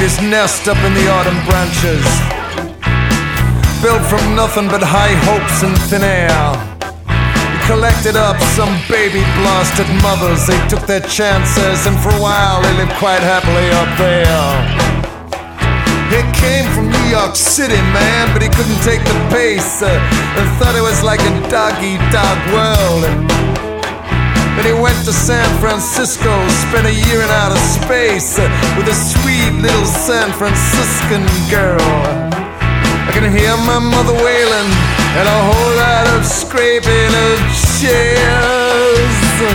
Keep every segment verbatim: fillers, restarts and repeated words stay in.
his nest up in the autumn branches, built from nothing but high hopes and thin air. He collected up some baby blasted mothers. They took their chances, and for a while they lived quite happily up there. He came from New York City, man, but he couldn't take the pace, uh, and thought it was like a dog-eat-dog world. Then he went to San Francisco, spent a year in outer space uh, with a sweet little San Franciscan girl. I can hear my mother wailing and a whole lot of scraping of chairs.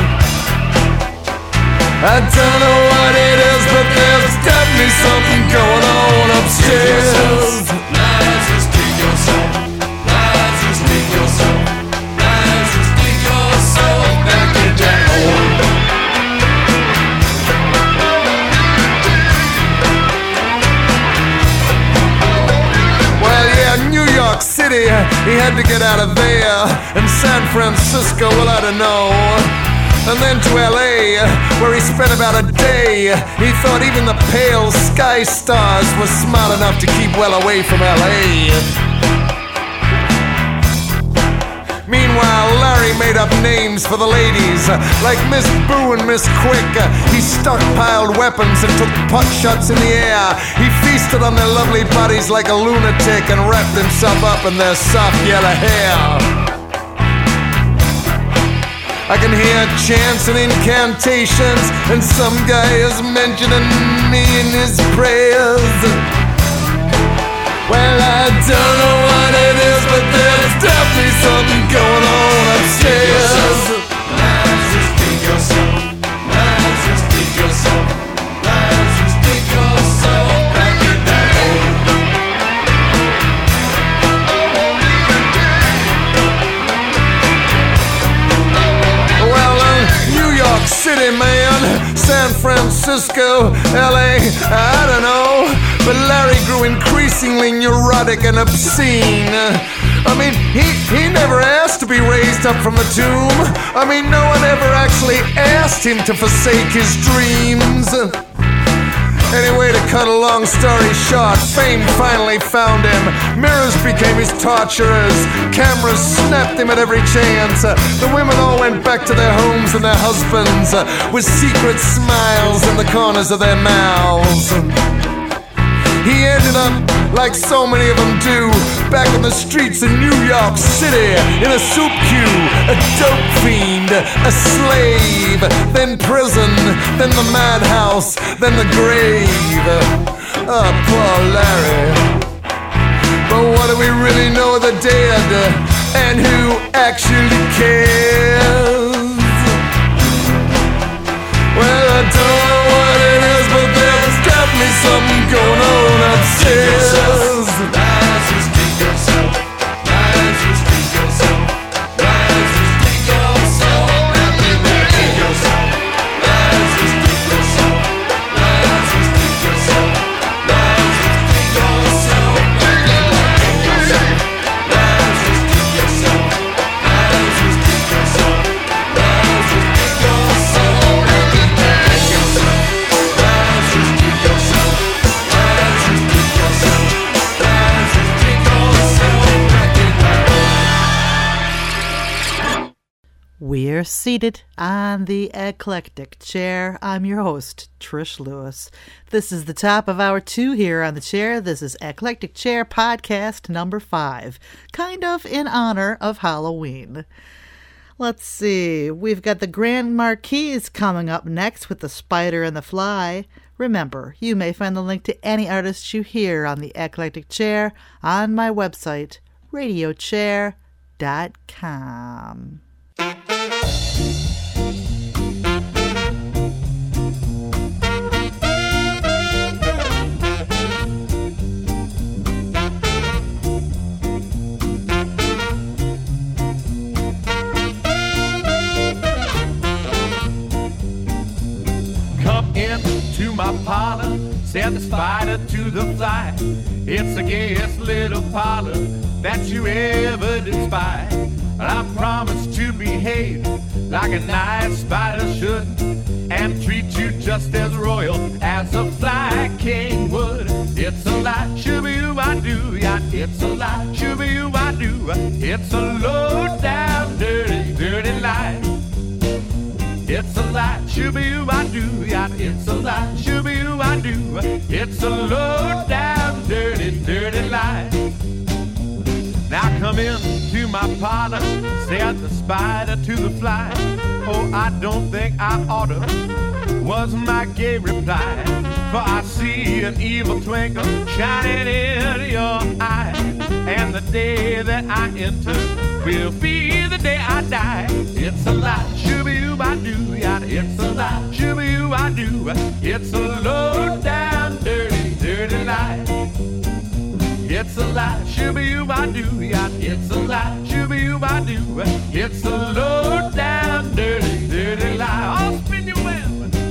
I don't know what it is, but there's definitely something going on upstairs. Lies, just dig yourself. Lies, just dig yourself. Lies, just dig yourself back in that hole. Well, yeah, New York City, he had to get out of there. And San Francisco, well, I don't know. And then to L A, where he spent about a day. He thought even the pale sky stars were smart enough to keep well away from L A. Meanwhile, Larry made up names for the ladies, like Miss Boo and Miss Quick. He stockpiled weapons and took pot shots in the air. He feasted on their lovely bodies like a lunatic and wrapped himself up in their soft yellow hair. I can hear chants and incantations, and some guy is mentioning me in his prayers. Well, I don't know what it is, but there's definitely something going on upstairs. Lies, just dig yourself. Lies, just dig yourself. Lies, just dig yourself back in that hole. City, man, San Francisco, L A, I don't know, but Larry grew increasingly neurotic and obscene. I mean, he, he never asked to be raised up from the tomb. I mean, no one ever actually asked him to forsake his dreams. Anyway, to cut a long story short, fame finally found him. Mirrors became his torturers. Cameras snapped him at every chance. The women all went back to their homes and their husbands with secret smiles in the corners of their mouths. He ended up, like so many of them do, back on the streets of New York City, in a soup queue, a dope fiend, a slave, then prison, then the madhouse, then the grave. Oh, poor Larry. But what do we really know of the dead, and who actually cares? Well, I don't know what it is, but there's definitely something going on upstairs. Lies, just dig yourself. Lies, just dig yourself. Lies, just dig yourself back in that hole. Lies, just dig yourself. Lies, just dig yourself. Lies, just dig yourself back in that hole. Lies, just dig yourself. Lies, just dig yourself. Lies, just dig yourself back in that hole. Lies, just dig yourself. Lies, just dig yourself. Lies, just dig yourself back in that hole. We're seated on the eclectic chair. I'm your host, Trish Lewis. This is the top of hour two here on the chair. This is Eclectic Chair podcast number five, kind of in honor of Halloween. Let's see. We've got the Grand Marquis coming up next with The Spider and the Fly. Remember, you may find the link to any artist you hear on the Eclectic Chair on my website, radio chair dot com. Come into my parlor, said the spider to the fly. It's the gayest little parlor that you ever did spy. And I promise to behave like a nice spider should, and treat you just as royal as a fly king would. It's a lie, shooby-oo-I-do, yeah, it's a lie, shooby-oo-I-do. It's a low down, dirty, dirty lie. It's a lie, shooby-oo-I-do, yeah, it's a lie, shooby-oo-I-do. It's a low down, dirty, dirty lie. Now come in to my parlor, said the spider to the fly. Oh, I don't think I oughta, was my gay reply. For I see an evil twinkle shining in your eye, and the day that I enter will be the day I die. It's a lie, shooby-oo-I-do, yeah, it's a lie, shooby-oo-I-do. It's a low down, dirty, dirty lie. It's a lie, shooby-oo-I-do, yeah, it's a lie, shooby-oo-I-do. It's a low down, dirty, dirty lie. I'll spin your web.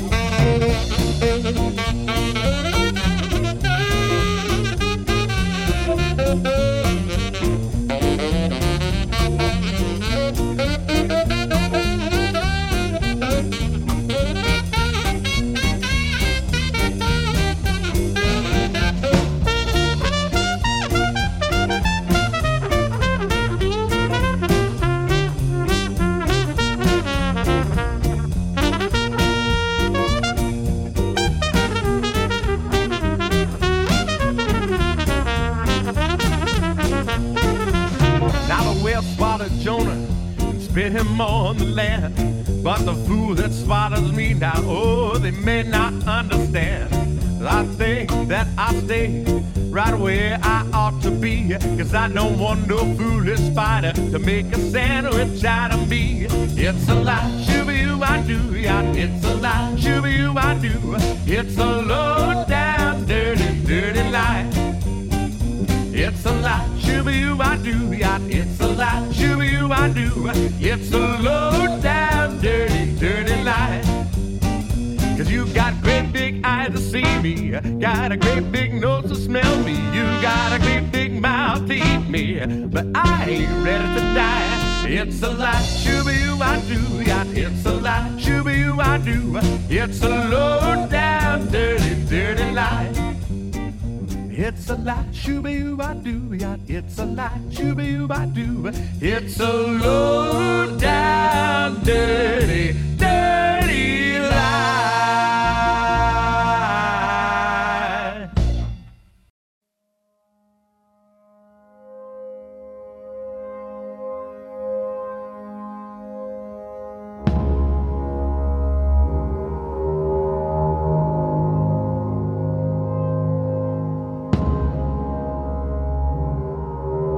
Jonah, spit him on the land. But the fool that swallows me now, oh, they may not understand. I think that I stay right where I ought to be, 'cause I don't want no foolish spider to make a sandwich out of me. It's a lie, shooby-oo-I-do, yeah, it's a lie, shooby-oo-I-do. It's a low down, dirty, dirty lie. It's a lie, shooby-oo-I-do, yeah, it's a lie, shooby-oo-I-do. It's a low down, dirty, dirty lie. 'Cause you got great big eyes to see me, got a great big nose to smell me, you got a great big mouth to eat me, but I ain't ready to die. It's a lie, shooby-oo-I-do, yeah, it's a lie, shooby-oo-I-do. It's a low down, dirty, dirty lie. It's a lie, shooby-oo-I-do, yeah, it's a lie, shooby-oo-I-do. It's a low down, dirty, dirty lie.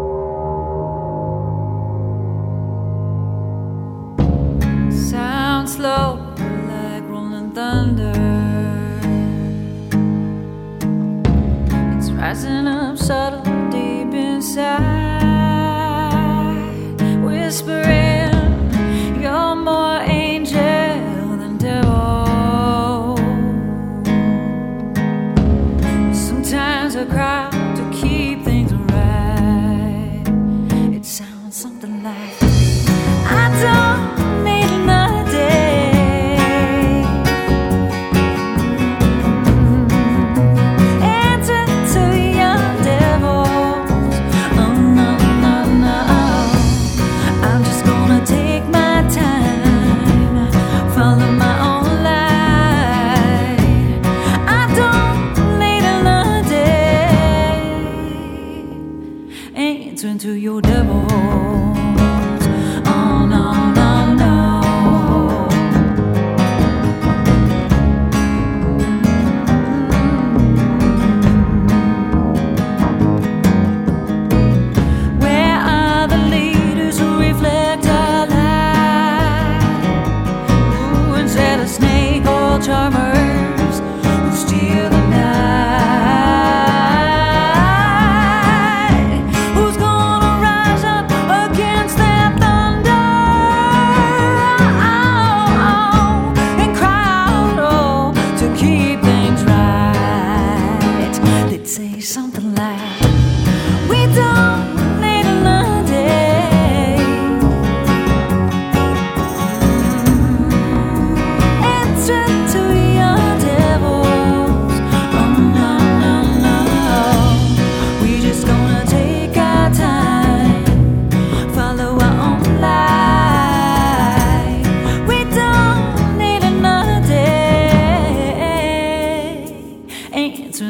Sounds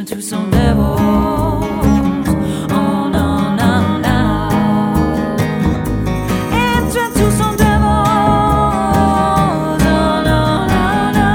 to some devils. Oh no, no, no. Enter to some devils. Oh no, no, no.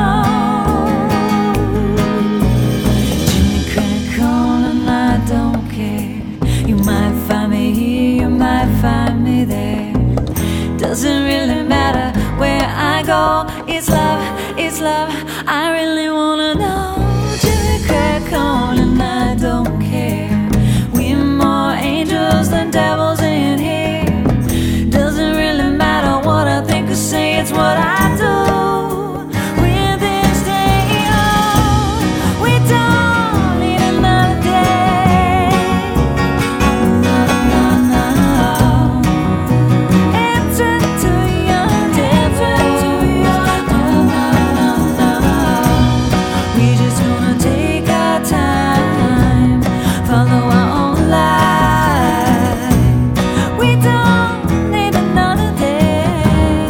Jimmy Crack on and I don't care. You might find me here, you might find me there. Doesn't really matter where I go. It's love, it's love. I really wanna know. Jimmy Crack on and I don't care. We're more angels than devils in here. Doesn't really matter what I think or say, it's what I do. When things stay on, we don't need another day. No, no, no, no. Enter to your devil. Oh, no, no, no. We just wanna take our time, follow our own life. We don't need another day.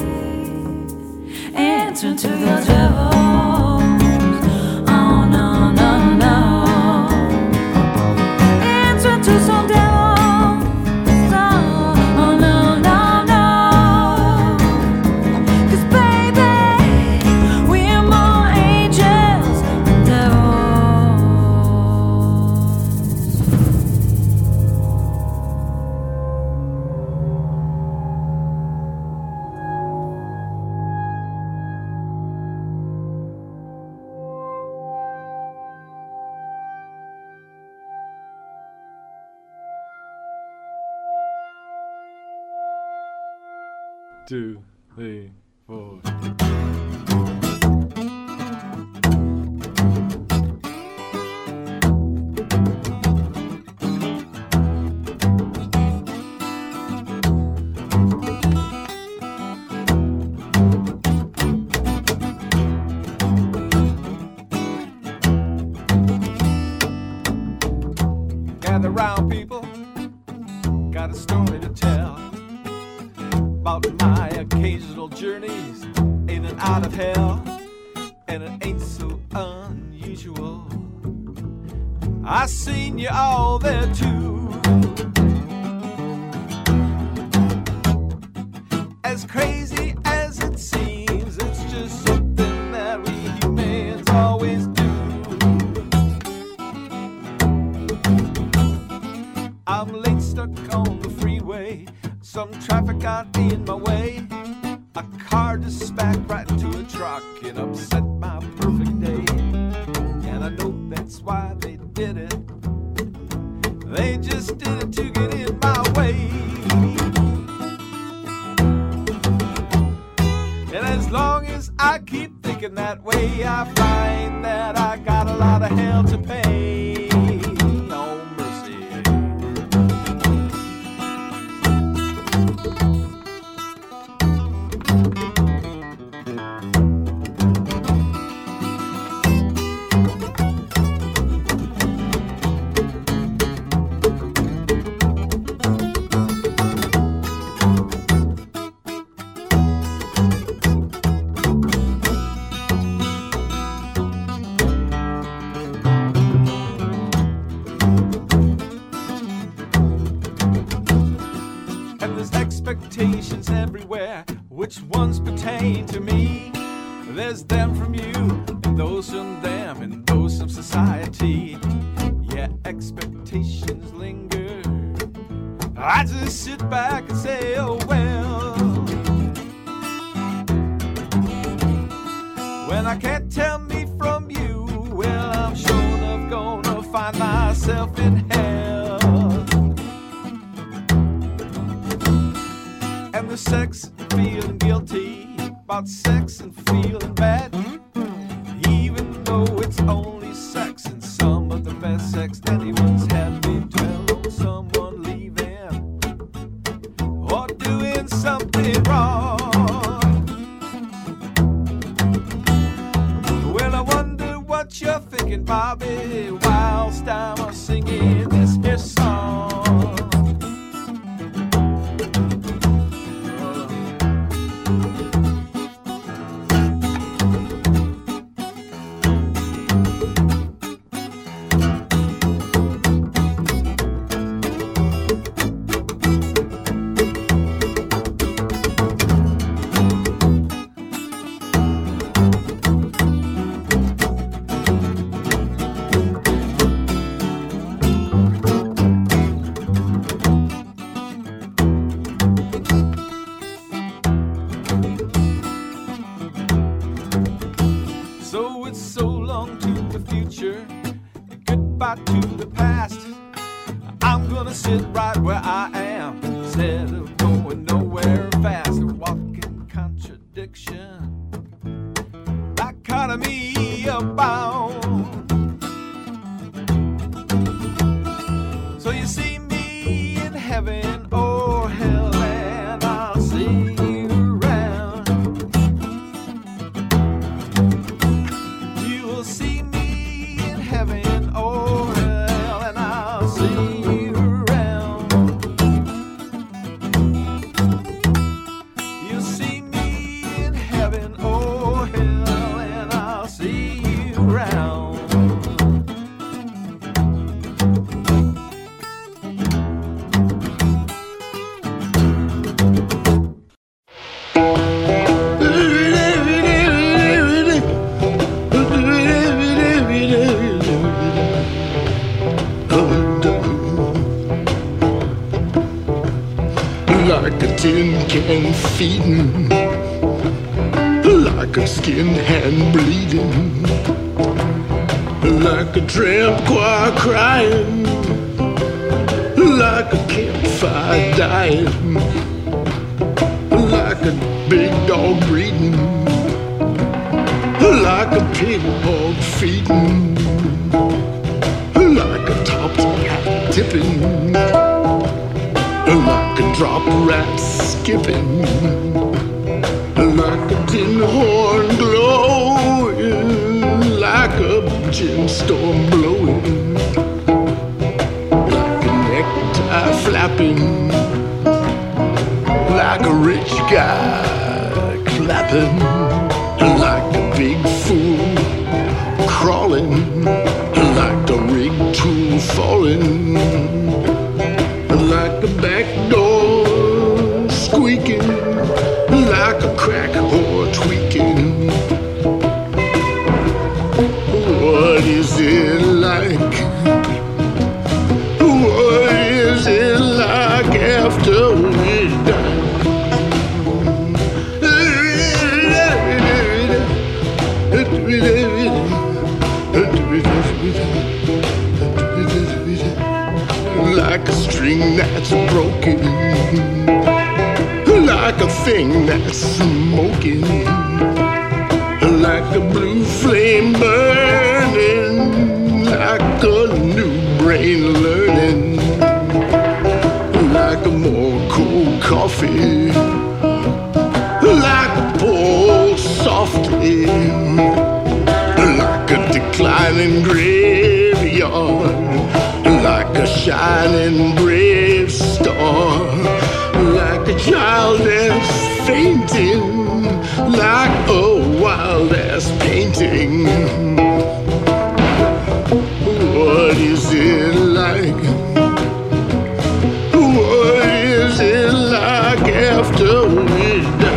Enter to the devils. Oh no, no, no. Enter to some devils. Oh no, no, no. 'Cause baby, we're more angels than devils. Two, three, four. Gather round, people. Got a story to tell about my occasional journeys in and out of hell, and it ain't so unusual. I seen you all there too. As crazy as it seems, it's just something that we humans always do. I'm late, stuck on the freeway. Some traffic got in my way. A car just smacked right into a truck and upset my perfect day. And I know that's why they did it. They just did it to get in my way. And as long as I keep thinking that way, I find that I got a lot of hell to pay. Oh, mercy. And there's expectations everywhere. Which ones pertain to me? There's them from you, and those from them, and those from society. Yeah, expectations linger. I just sit back and say, oh well. When I can't tell me from you, well, I'm sure enough gonna find myself in hell. And the sex, feeling guilty about sex and feeling bad, even though it's only sex and some of the best sex anyone's had. Me dwell on someone leaving or doing something wrong. Well, I wonder what you're thinking, Bobby, whilst I'm singing this here song. long to the future, goodbye to the past. I'm gonna sit right where I am instead of going nowhere fast. A walking contradiction, dichotomy abound. So you see me in heaven or hell, and I'll see you around. You will see me in heaven or hell, and I'll see you around. You'll see me in heaven or hell, and I'll see you around. Like a tin can feeding, like a skinned hand bleeding, like a tramp choir crying, like a campfire dying, like a big dog breeding, like a pig hog feeding, like a top hat tipping, like a drop rat skipping, like a tin horn glowing, like a gin storm blowing, like a necktie flapping, like a rich guy clapping, like a big fool crawling, like a rig tool falling, like a back door squeaking, like a crack whore tweaking. What is it like? What is it like after we die? Like a string that's broken, like a thing that's smoking, like a blue flame burning, like a new brain learning, like a more cold coffee, like a pour softly, like a declining graveyard, like a shining brave star, like a child that's fainting, like a wild ass painting. What is it like? What is it like after we die?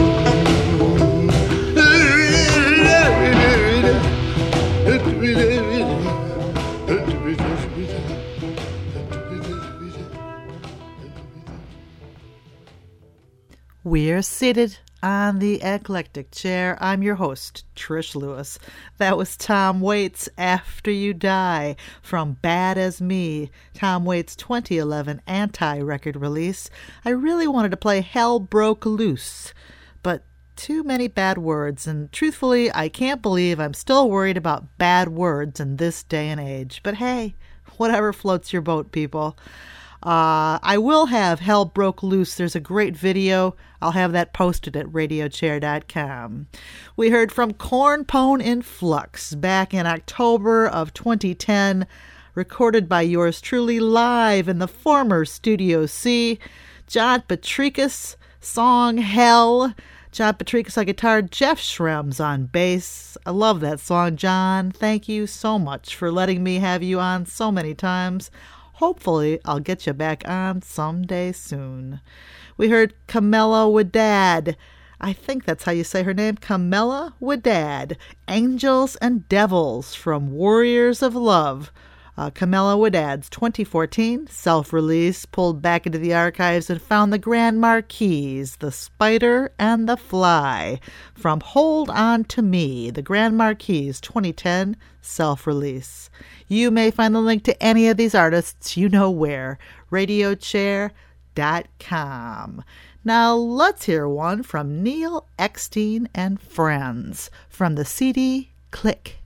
We're seated on the eclectic chair. I'm your host, Trish Lewis. That was Tom Waits' After You Die from Bad As Me, Tom Waits' twenty eleven anti-record release. I really wanted to play Hell Broke Loose, but too many bad words, and truthfully, I can't believe I'm still worried about bad words in this day and age. But hey, whatever floats your boat, people. Uh, I will have Hell Broke Loose. There's a great video. I'll have that posted at radio chair dot com. We heard from Corn Pone in Flux back in October of twenty ten, recorded by yours truly live in the former Studio C. John Petrikis, song Hell. John Petrikis on guitar, Jeff Schrems on bass. I love that song, John. Thank you so much for letting me have you on so many times. Hopefully, I'll get you back on someday soon. We heard Camilla Wadad. I think that's how you say her name, Camilla Wadad. Angels and Devils from Warriors of Love. Uh, Camilla Woodad's twenty fourteen self-release pulled back into the archives and found the Grand Marquis, The Spider and the Fly. From Hold On To Me, the Grand Marquis twenty ten self-release. You may find the link to any of these artists, you know where, radio chair dot com. Now let's hear one from Neil Eckstein and Friends from the C D Click.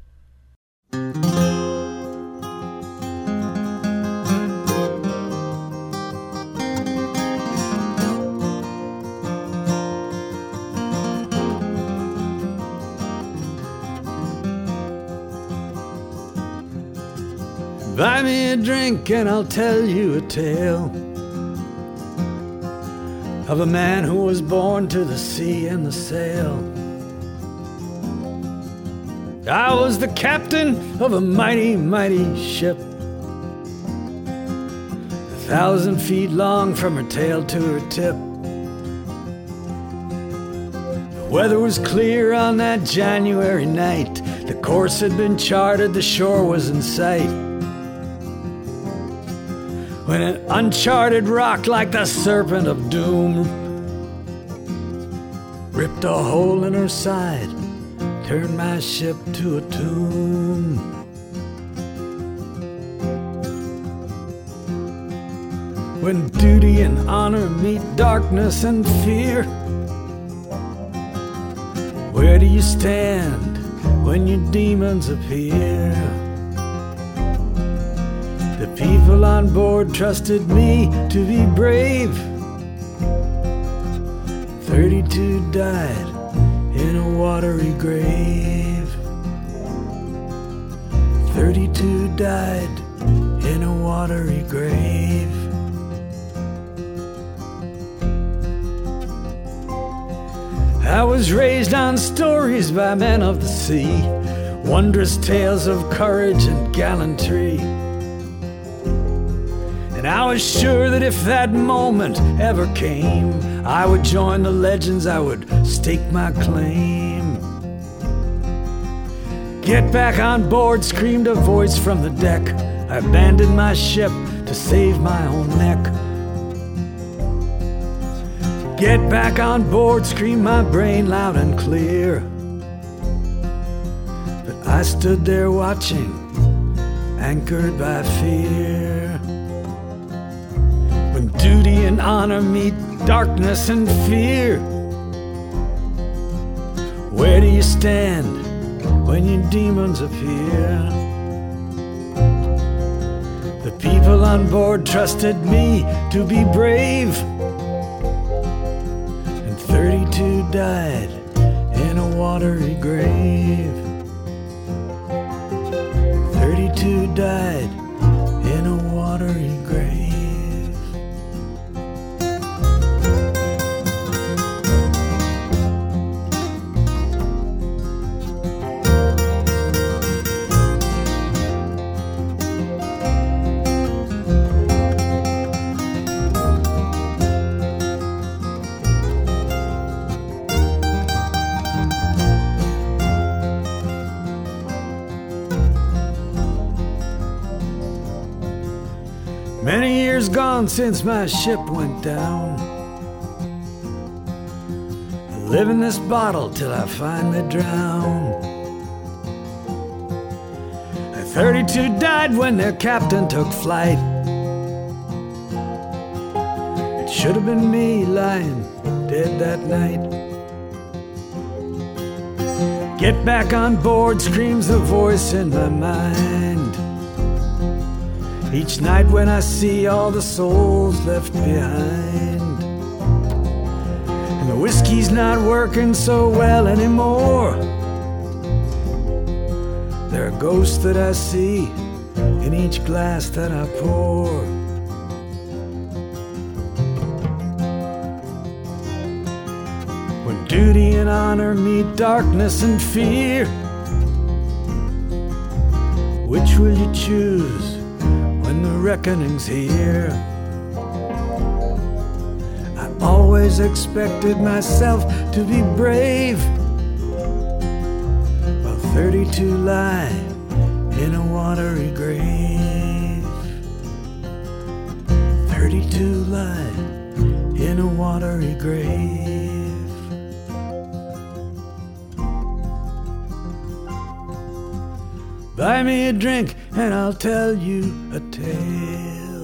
Buy me a drink and I'll tell you a tale of a man who was born to the sea and the sail. I was the captain of a mighty, mighty ship, a thousand feet long from her tail to her tip. The weather was clear on that January night. The course had been charted, the shore was in sight, when an uncharted rock like the serpent of doom ripped a hole in her side, turned my ship to a tomb. When duty and honor meet darkness and fear, where do you stand when your demons appear? The people on board trusted me to be brave. Thirty-two died in a watery grave. Thirty-two died in a watery grave. I was raised on stories by men of the sea, wondrous tales of courage and gallantry. And I was sure that if that moment ever came, I would join the legends, I would stake my claim. Get back on board, screamed a voice from the deck. I abandoned my ship to save my own neck. Get back on board, screamed my brain loud and clear. But I stood there watching, anchored by fear. When duty and honor meet darkness and fear, where do you stand when your demons appear? The people on board trusted me to be brave, and thirty-two died in a watery grave. Thirty-two died in a watery grave. Many years gone since my ship went down. I live in this bottle till I finally drown. thirty-two died when their captain took flight. It should have been me lying dead that night. Get back on board, screams the voice in my mind. Each night when I see all the souls left behind, and the whiskey's not working so well anymore. There are ghosts that I see in each glass that I pour. When duty and honor meet darkness and fear, which will you choose when the reckoning's here? I always expected myself to be brave, while thirty-two lie in a watery grave. lie in a watery grave. Buy me a drink and I'll tell you a tale.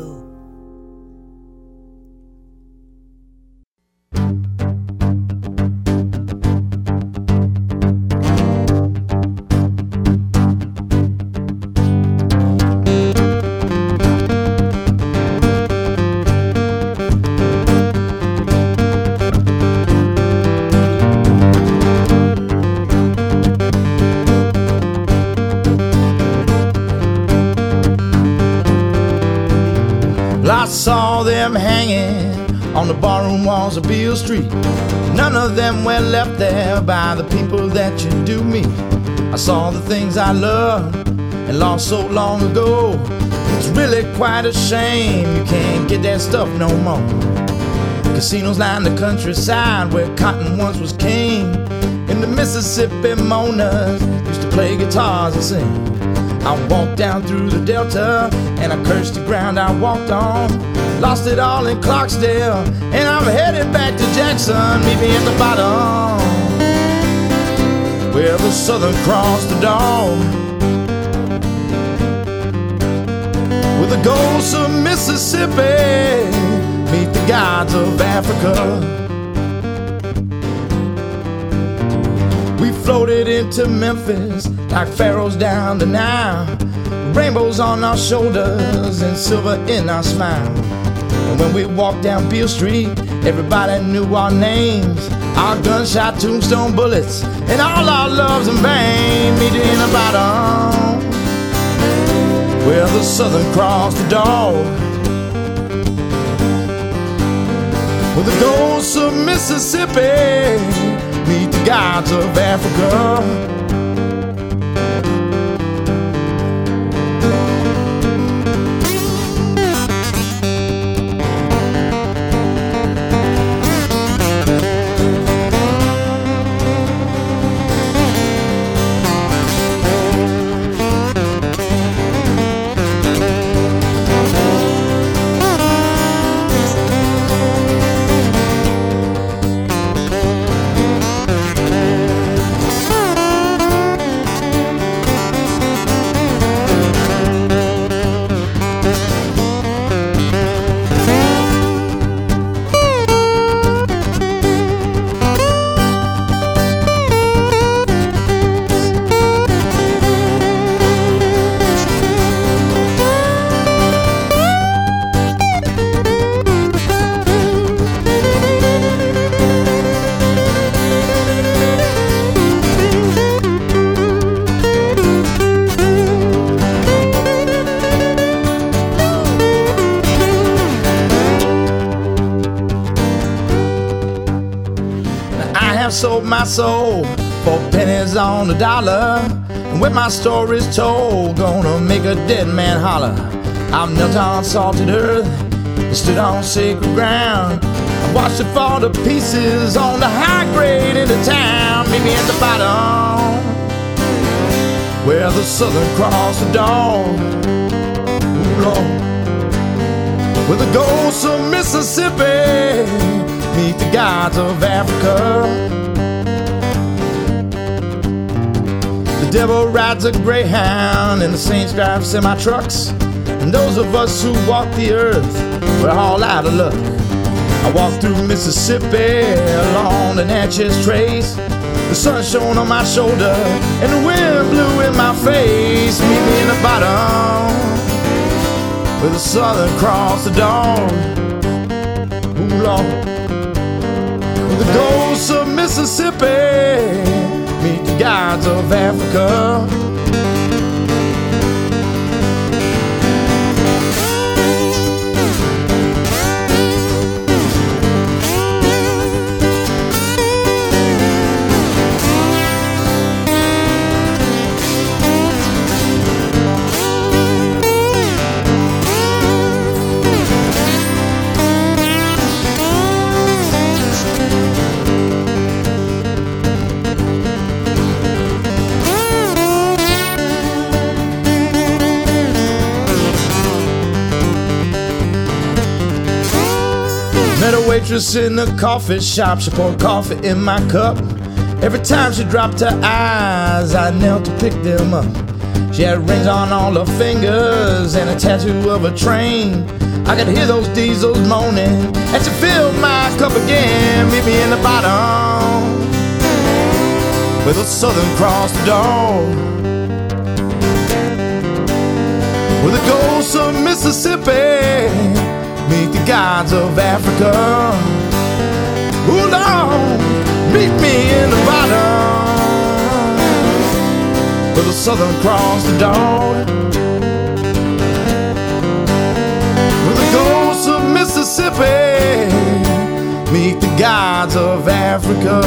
I saw them hanging on the barroom walls of Beale Street. None of them were left there by the people that you do meet. I saw the things I loved and lost so long ago. It's really quite a shame you can't get that stuff no more. Casinos line the countryside where cotton once was king. And the Mississippi Monas used to play guitars and sing. I walked down through the Delta and I cursed the ground I walked on. Lost it all in Clarksdale and I'm headed back to Jackson. Meet me at the bottom where the Southern Cross the dawn, with the ghosts of Mississippi meet the gods of Africa. We floated into Memphis like pharaohs down the Nile, rainbows on our shoulders and silver in our smile. And when we walked down Beale Street, everybody knew our names, our gunshot tombstone bullets, and all our loves in vain. Meet in the bottom where the Southern Cross the dog, with the ghosts of Mississippi meet the gods of Africa. Sold my soul for pennies on the dollar, and when my story's told, gonna make a dead man holler. I've knelt on salted earth and stood on sacred ground. I watched it fall to pieces on the high grade in the town. Meet me at the bottom where the Southern Cross the dawn, ooh Lord, with the ghosts of Mississippi meet the gods of Africa. The devil rides a greyhound and the saints drive semi-trucks, and those of us who walk the earth, we're all out of luck. I walked through Mississippi along the Natchez Trace. The sun shone on my shoulder and the wind blew in my face. Meet me in the bottom where the Southern Cross the dawn, ooh Lord, with the ghosts of Mississippi meet the gods of Africa. waitress in the coffee shop. She poured coffee in my cup. Every time she dropped her eyes, I knelt to pick them up. She had rings on all her fingers and a tattoo of a train. I could hear those diesels moaning, and she filled my cup again. Meet me in the bottom with a Southern Cross door, with the ghosts of Mississippi meet the gods of Africa. Hold on, meet me in the bottom with a Southern Cross door, with the ghosts of Mississippi meet the gods of Africa.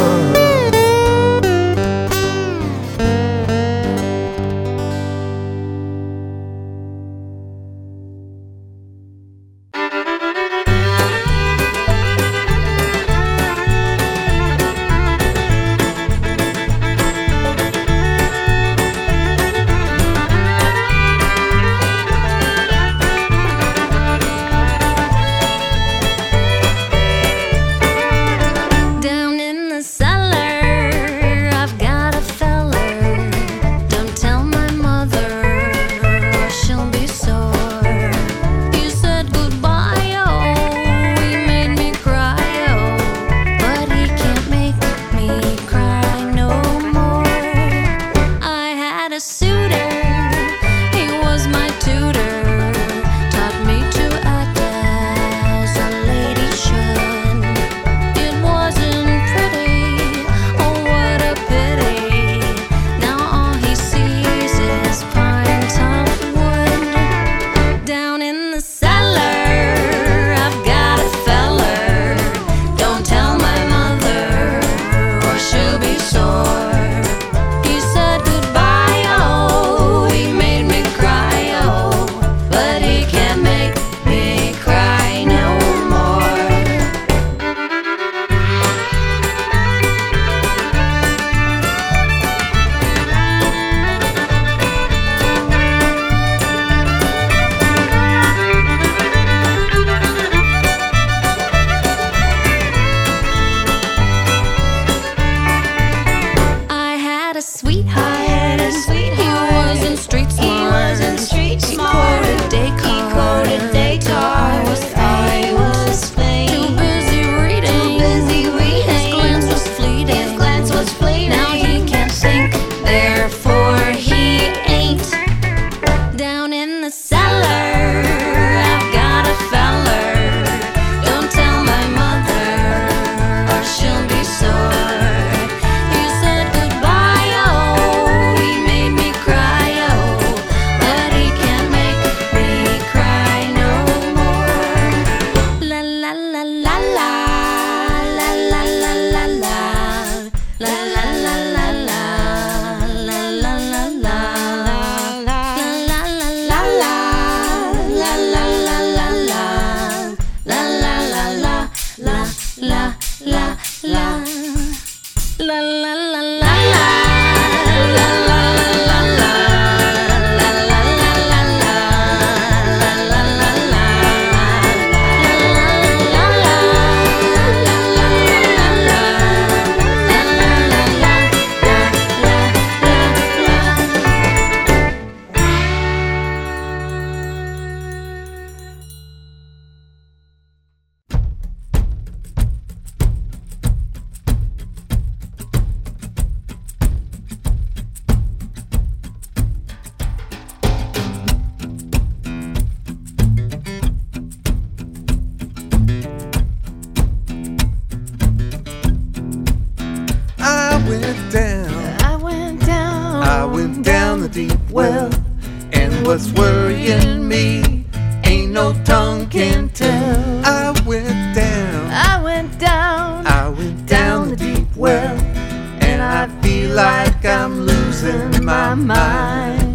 what's worrying me. Ain't no tongue can tell. I went down, I went down, I went down the deep well, and I feel like I'm losing my mind.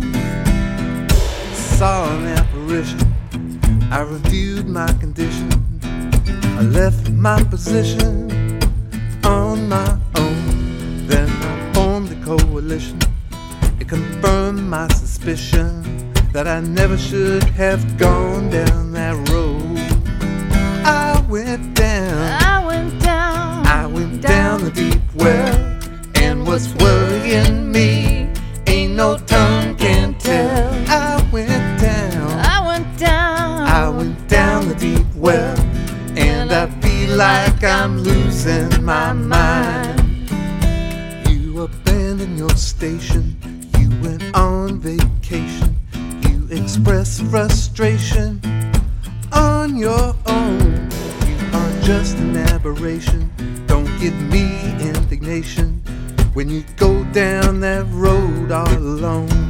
Saw an apparition, I reviewed my condition, I left my position on my own. Then I formed a coalition. It confirmed my suspicion that I never should have gone down that road. I went down, medication. You express frustration on your own. You are just an aberration. Don't give me indignation when you go down that road all alone.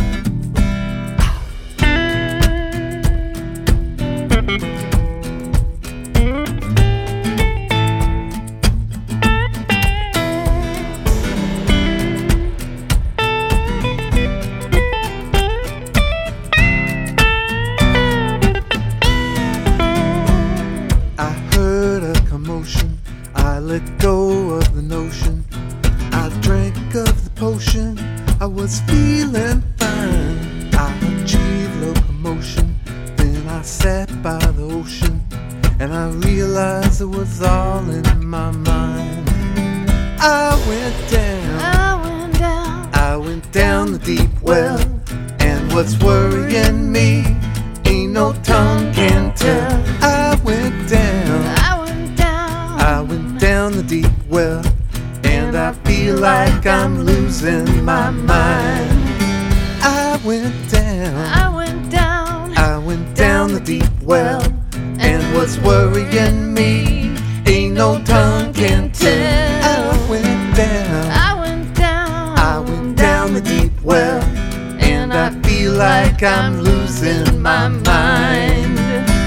I let go of the notion. I drank of the potion. I was feeling fine. I achieved locomotion. Then I sat by the ocean, and I realized it was all in my mind. I went down. I went down. I went down the deep well. And what's worrying me ain't no tongue can tell. I went down. I went down the deep well, and I feel like I'm losing my mind. I went down, I went down, I went down the deep well, and what's worrying me ain't no tongue can tell. I went down, I went down, I went down the deep well, and I feel like I'm losing my mind.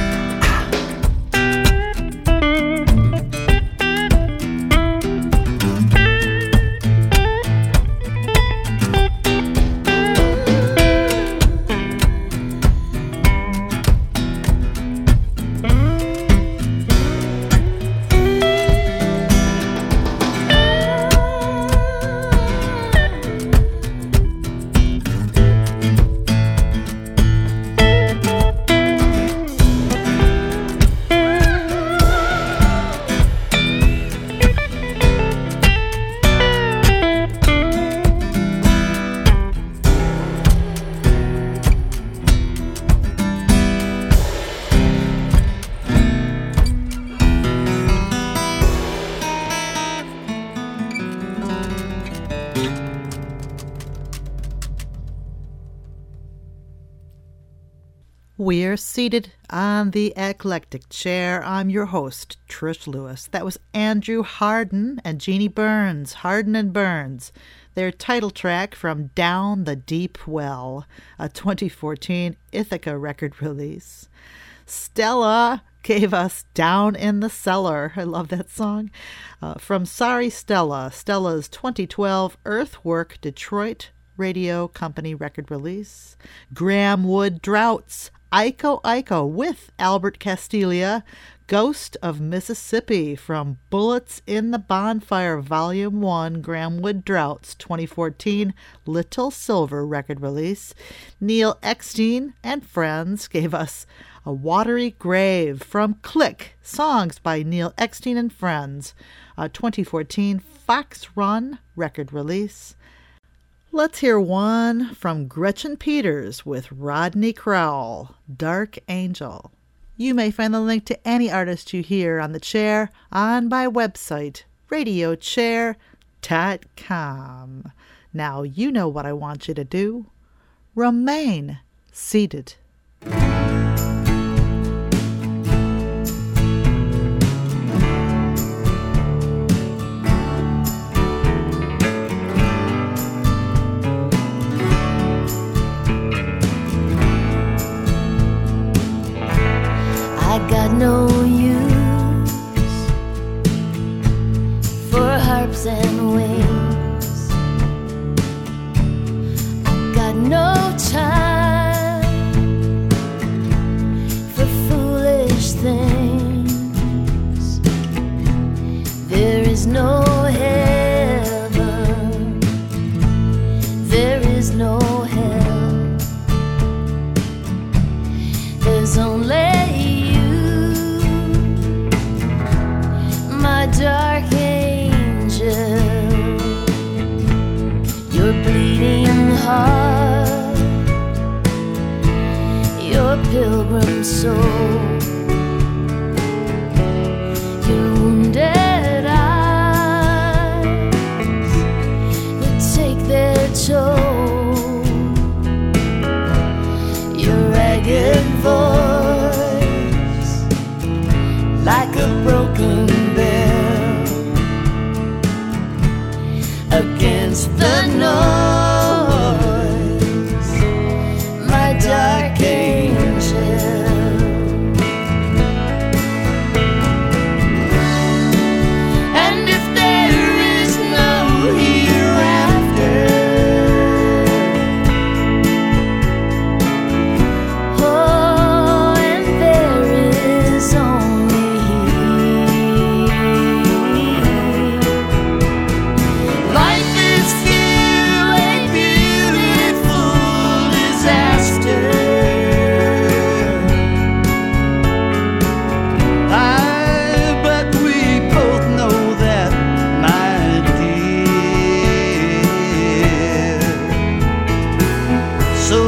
We're seated on the eclectic chair. I'm your host, Trish Lewis. That was Andrew Hardin and Jeannie Burns, Hardin and Burns. Their title track from Down the Deep Well, a twenty fourteen Ithaca record release. Stella gave us Down in the Cellar. I love that song. Uh, from Sorry Stella, Stella's twenty twelve Earthwork Detroit Radio Company record release. Graham Wood Droughts, Iko Iko with Albert Castilla, Ghost of Mississippi from Bullets in the Bonfire Volume one, Graham Wood Droughts, twenty fourteen Little Silver record release. Neil Eckstein and Friends gave us A Watery Grave from Click, songs by Neil Eckstein and Friends, a twenty fourteen Fox Run record release. Let's hear one from Gretchen Peters with Rodney Crowell, Dark Angel. You may find the link to any artist you hear on the chair on my website, radio chair dot com. Now you know what I want you to do. Remain seated. I got no use for harps and wings. I got no time for foolish things. There is no heaven, there is no hell. There's only dark angel, your bleeding heart, your pilgrim soul, your wounded eyes that take their toll.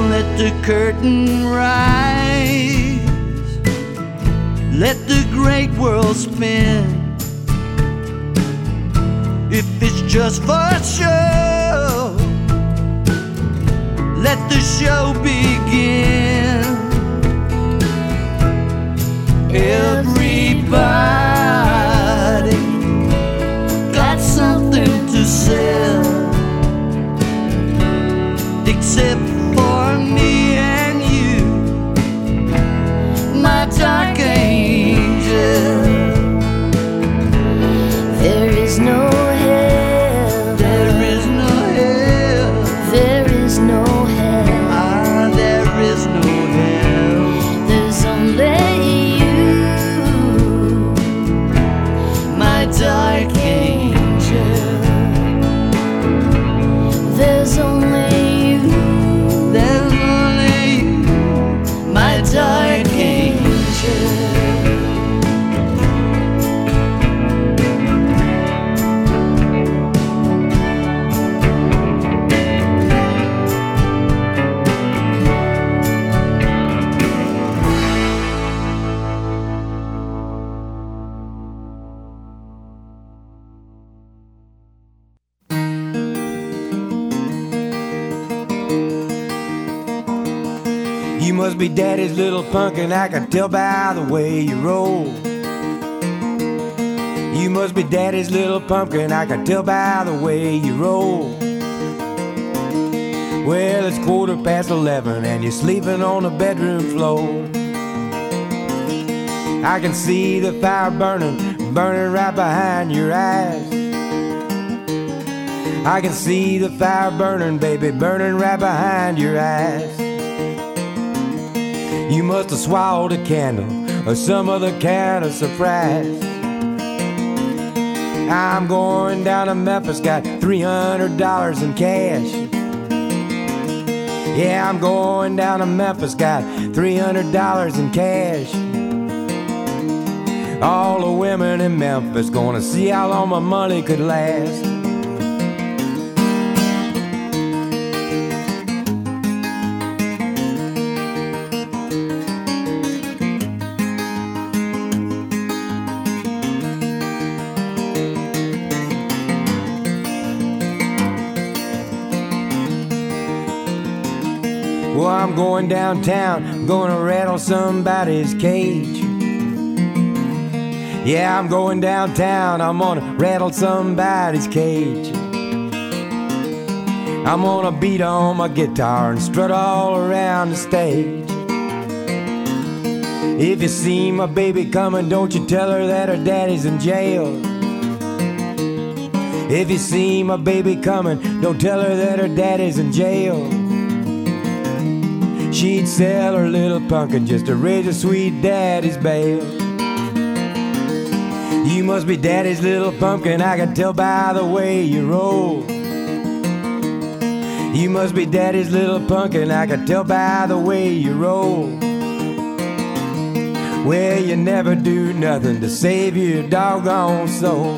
let the curtain rise. Let the great world spin. If it's just for show, let the show begin. Everybody got something to sell, except for me and you, my dark angel. There is no hell. There is no hell. There is no hell. Ah, there is no hell. There's only you, my dark angel. there's only you, There's only you, my dark angel. You must be daddy's little pumpkin, I can tell by the way you roll. You must be daddy's little pumpkin, I can tell by the way you roll. Well, it's quarter past eleven and you're sleeping on the bedroom floor. I can see the fire burning, burning right behind your eyes. I can see the fire burning, baby, burning right behind your eyes. You must have swallowed a candle or some other kind of surprise. I'm going down to Memphis, got three hundred dollars in cash. Yeah, I'm going down to Memphis, got three hundred dollars in cash. All the women in Memphis gonna see how long my money could last. Well, I'm going downtown, I'm gonna rattle somebody's cage. Yeah, I'm going downtown, I'm gonna rattle somebody's cage. I'm gonna beat on my guitar and strut all around the stage. If you see my baby coming, don't you tell her that her daddy's in jail. If you see my baby coming, don't tell her that her daddy's in jail. She'd sell her little pumpkin just to raise her sweet daddy's bail. You must be daddy's little pumpkin, I can tell by the way you roll. You must be daddy's little pumpkin, I can tell by the way you roll. Well, you never do nothing to save your doggone soul.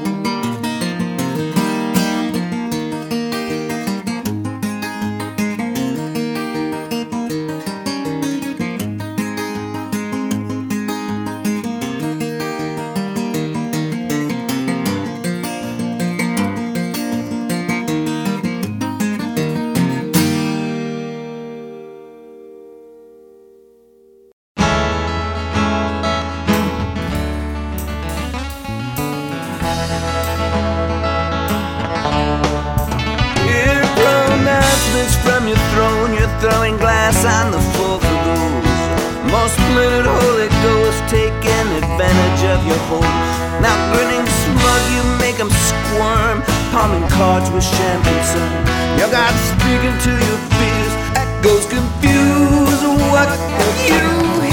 From your throne, you're throwing glass on the floor for those most splendid Holy Ghost taking advantage of your home. Now grinning smug, you make them squirm, palming cards with champagne sun. Your God speaking to your fears, echoes confused. What have you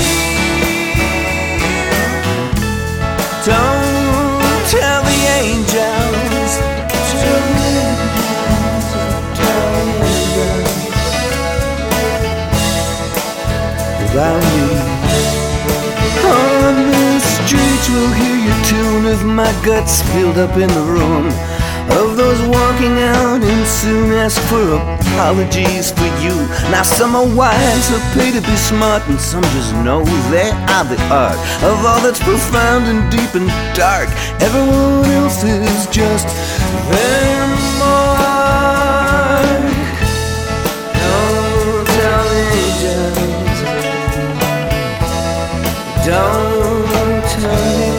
hear? Don't tell the angels. Tell the angels. Tell the angels. Around you on the streets, we'll hear your tune of my guts filled up in the room of those walking out and soon ask for apologies for you. Now some are wise, who pay to be smart, and some just know they are the art of all that's profound and deep and dark. Everyone else is just their mark. Don't tell angels, don't tell angels.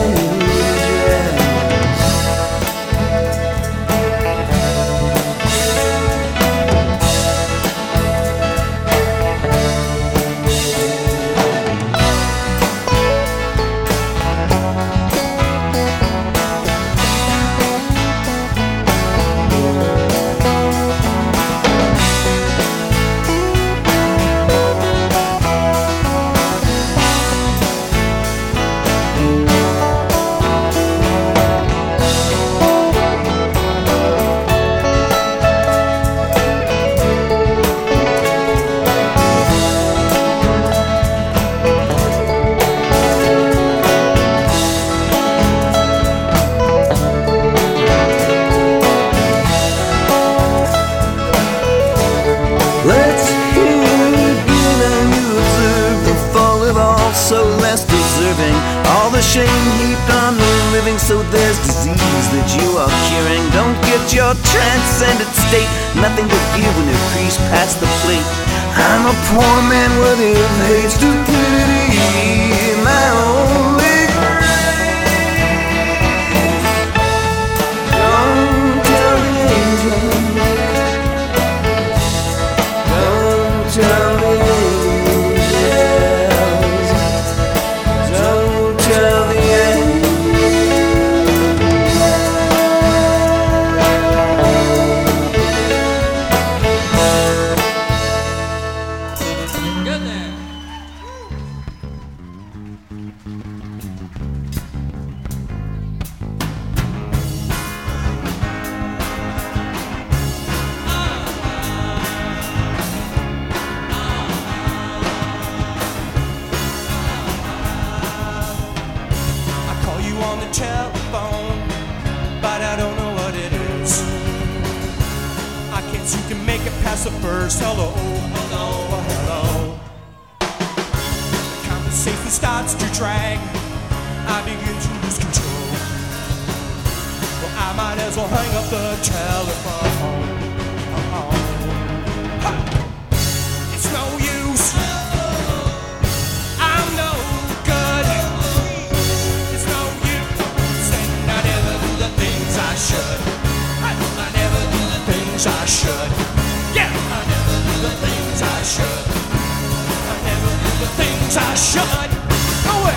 Let's hear it again and you observe the fall of all so less deserving. All the shame heaped on the living, so there's disease that you are curing. Don't get your transcendent state, nothing to give when you crease past the plate. I'm a poor man worthy of hate, stupidity, my only grave. Don't tell the angels, don't tell the angels, don't tell the Good there. I call you on the telephone, but I don't know what it is. I can't seem to make it past the first hello, hello, hello. The conversation starts to drag. I begin to lose control. Well, I might as well hang up the telephone. Ha! It's no use. I'm no good. It's no use. And I never do the things I should. I never do the things I should. Yeah, I never do the things I should. I never do the things I should. No way.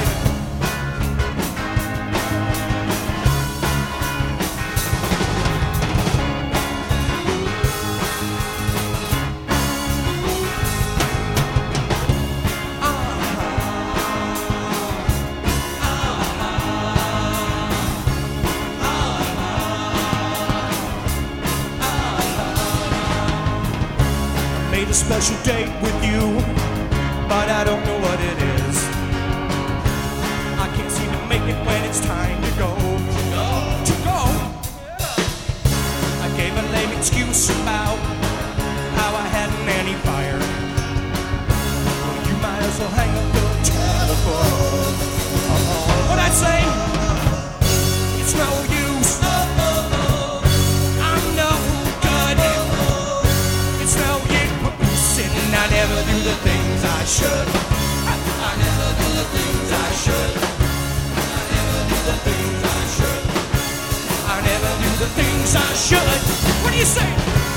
Made a special date with you, but I don't know what it is. I can't seem to make it when it's time to go. To go. I gave a lame excuse about how I hadn't any fire. Well, you might as well hang up the telephone. Uh-oh. What'd I say? It's no use. I'm no good. It's no use. And I never do the things I should. I never do the things I should. I never do the things I should. I never do the things I should. What do you say?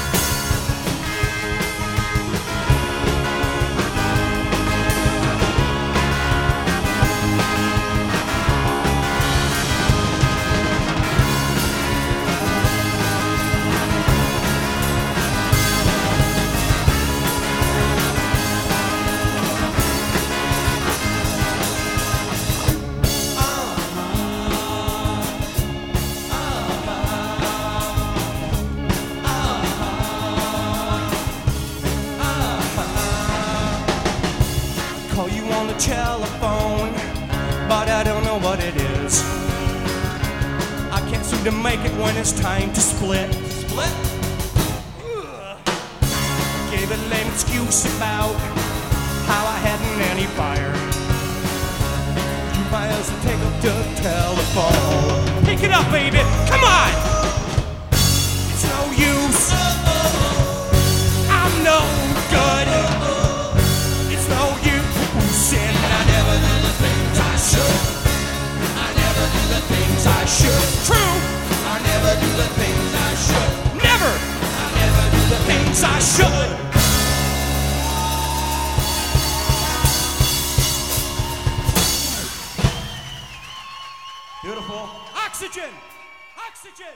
Call you on the telephone, but I don't know what it is. I can't seem to make it when it's time to split. Split? Ugh. Gave a lame excuse about how I hadn't any fire. You might as well take up the telephone. Pick it up, baby. Come on. It's no use. I'm no good. It's no use. And I never do the things I should. I never do the things I should. True. I never do the things I should. Never. I never do the things I should. Beautiful. Oxygen! Oxygen!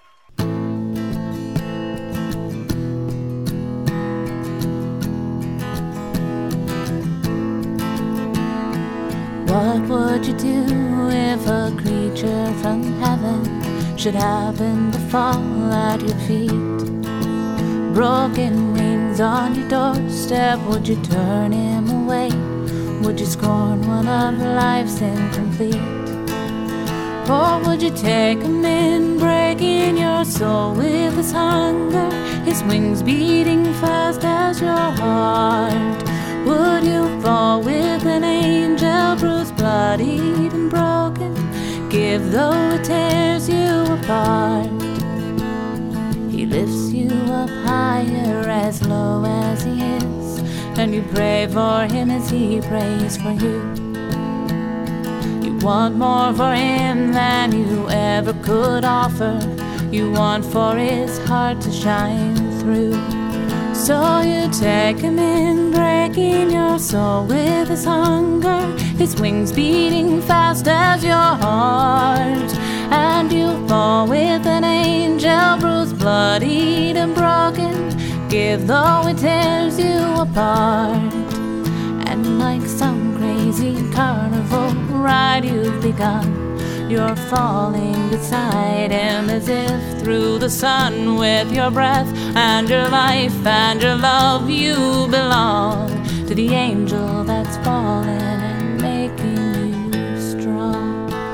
What would you do if a creature from heaven should happen to fall at your feet? Broken wings on your doorstep, would you turn him away? Would you scorn one of life's incomplete? Or would you take him in, breaking your soul with his hunger, his wings beating fast as your heart? Would you fall with an angel, bruised, bloodied, and broken, give though it tears you apart? He lifts you up higher as low as he is, and you pray for him as he prays for you. You want more for him than you ever could offer. You want for his heart to shine through. So you take him in, breaking your soul with his hunger, his wings beating fast as your heart. And you fall with an angel, bruised, bloodied, and broken, give though it tears you apart. And like some crazy carnival ride you've begun, you're falling beside him as if through the sun. With your breath and your life and your love, you belong to the angel that's fallen and making you strong.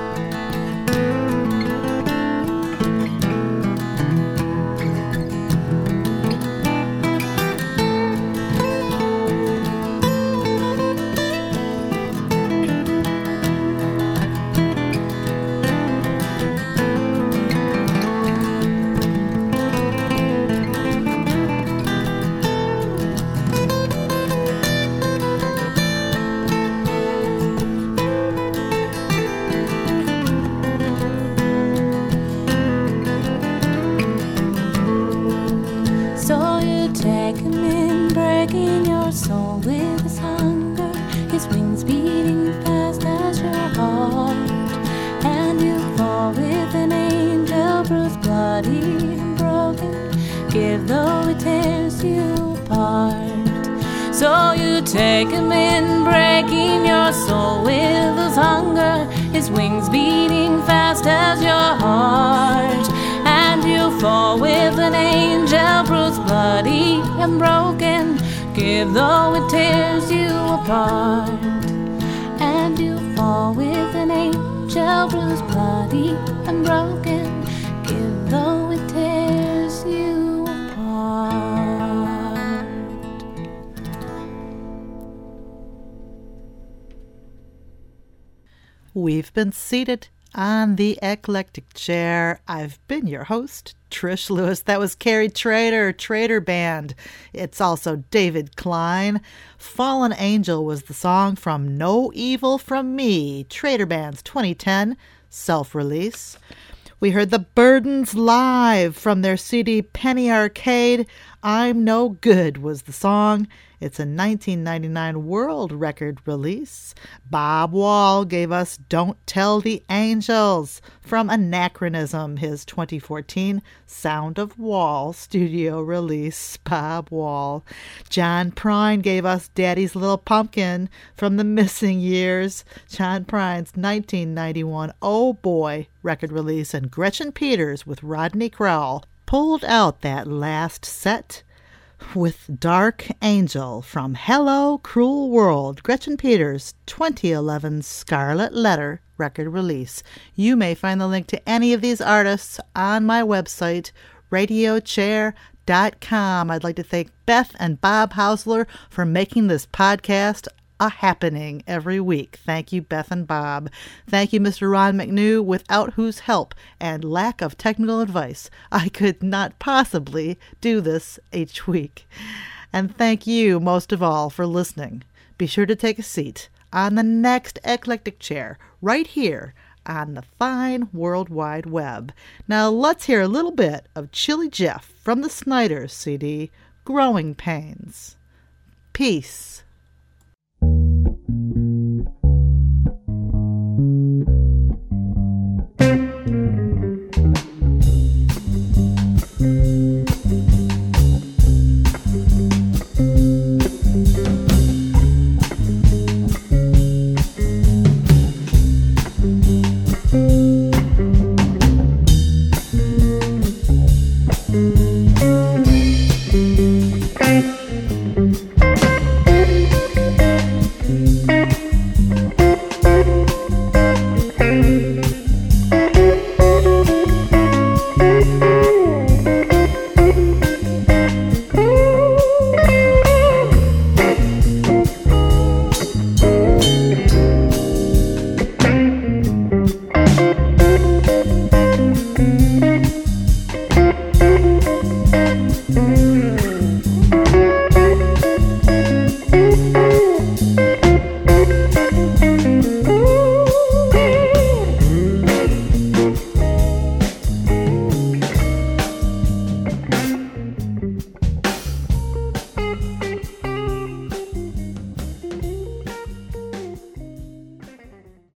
Take him in, breaking your soul with his hunger, his wings beating fast as your heart. And you fall with an angel, bruised, bloody, and broken, give though it tears you apart. And you fall with an angel, bruised, bloody, and broken, give though it tears you apart. We've been seated on the eclectic chair. I've been your host, Trish Lewis. That was Carrie Trader, Trader Band. It's also David Klein. Fallen Angel was the song from No Evil From Me, Trader Band's twenty ten self-release. We heard the Burdens live from their C D Penny Arcade. I'm No Good was the song. It's a nineteen ninety-nine world record release. Bob Wall gave us Don't Tell the Angels from Anachronism, his twenty fourteen Sound of Wall studio release. Bob Wall. John Prine gave us Daddy's Little Pumpkin from The Missing Years, John Prine's nineteen ninety-one Oh Boy record release. And Gretchen Peters with Rodney Crowell pulled out that last set with Dark Angel from Hello Cruel World, Gretchen Peters' twenty eleven Scarlet Letter record release. You may find the link to any of these artists on my website, radio chair dot com. I'd like to thank Beth and Bob Hausler for making this podcast a happening every week. Thank you, Beth and Bob. Thank you, Mister Ron McNew, without whose help and lack of technical advice, I could not possibly do this each week. And thank you, most of all, for listening. Be sure to take a seat on the next Eclectic Chair right here on the fine World Wide Web. Now let's hear a little bit of Chili Jeff from the Snyders C D, Growing Pains. Peace.